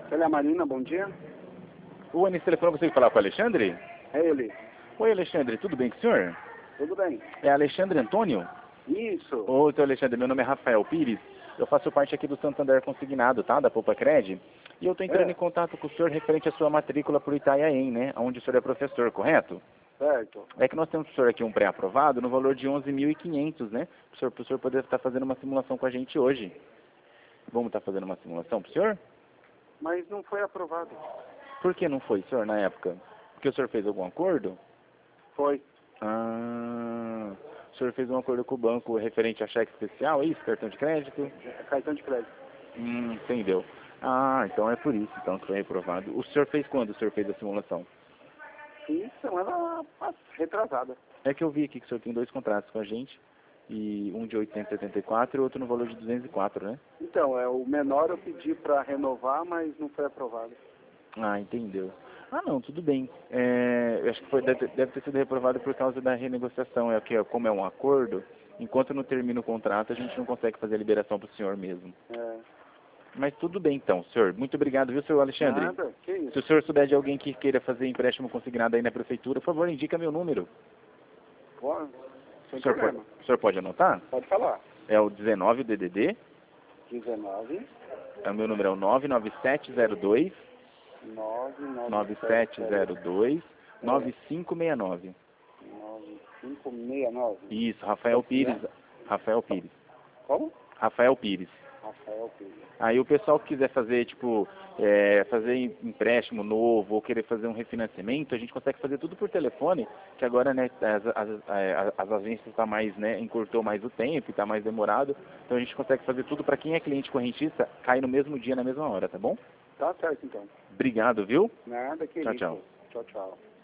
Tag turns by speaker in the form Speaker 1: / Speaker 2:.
Speaker 1: Célia Marina, bom dia.
Speaker 2: Oi, nesse telefone eu consigo falar com o Alexandre?
Speaker 1: É ele.
Speaker 2: Oi, Alexandre, tudo bem com o senhor?
Speaker 1: Tudo bem?
Speaker 2: É Alexandre Antônio?
Speaker 1: Isso.
Speaker 2: Oi, seu Alexandre, meu nome é Rafael Pires. Eu faço parte aqui do Santander Consignado, tá? Da Poupa Cred. E eu tô entrando em contato com o senhor referente à sua matrícula por Itanhaém, né? Onde o senhor é professor, correto?
Speaker 1: Certo.
Speaker 2: É que nós temos pro senhor aqui um pré-aprovado no valor de 11.500, né? Pro senhor poder estar fazendo uma simulação com a gente hoje. Vamos estar fazendo uma simulação pro senhor?
Speaker 1: Mas não foi aprovado.
Speaker 2: Por que não foi, senhor, na época? Porque o senhor fez algum acordo?
Speaker 1: Foi.
Speaker 2: Ah, o senhor fez um acordo com o banco referente a cheque especial, é isso? Cartão de crédito?
Speaker 1: É cartão de crédito.
Speaker 2: Entendeu. Ah, então é por isso então que foi reprovado. O senhor fez quando o senhor fez a simulação?
Speaker 1: Sim, semana retrasada.
Speaker 2: É que eu vi aqui que o senhor tem dois contratos com a gente, e um de 874 e outro no valor de 204, né?
Speaker 1: Então, o menor eu pedi para renovar, mas não foi aprovado.
Speaker 2: Ah, entendeu. Ah, não, tudo bem. Eu acho que deve ter sido reprovado por causa da renegociação. É que, como é um acordo, enquanto não termina o contrato, a gente não consegue fazer a liberação para o senhor mesmo. Mas tudo bem então, senhor. Muito obrigado, viu, senhor Alexandre?
Speaker 1: Nada, que isso.
Speaker 2: Se o senhor souber de alguém que queira fazer empréstimo consignado aí na prefeitura, por favor, indica meu número.
Speaker 1: Pô, sem
Speaker 2: O senhor
Speaker 1: problema.
Speaker 2: o senhor pode anotar?
Speaker 1: Pode falar.
Speaker 2: É o 19 DDD.
Speaker 1: 19
Speaker 2: O meu número é o 99702 9702 9569.
Speaker 1: 9569.
Speaker 2: Isso, Rafael Pires. Rafael Pires.
Speaker 1: Como?
Speaker 2: Rafael Pires.
Speaker 1: Rafael Pires.
Speaker 2: Aí o pessoal que quiser fazer, tipo, fazer empréstimo novo ou querer fazer um refinanciamento, a gente consegue fazer tudo por telefone, que agora, né, as agências tá mais, né, encurtou mais o tempo e tá mais demorado, então a gente consegue fazer tudo para quem é cliente correntista, cai no mesmo dia, na mesma hora, tá bom?
Speaker 1: Tá certo, então.
Speaker 2: Obrigado, viu?
Speaker 1: Nada, que
Speaker 2: Tchau,
Speaker 1: isso.
Speaker 2: tchau.
Speaker 1: Tchau, tchau.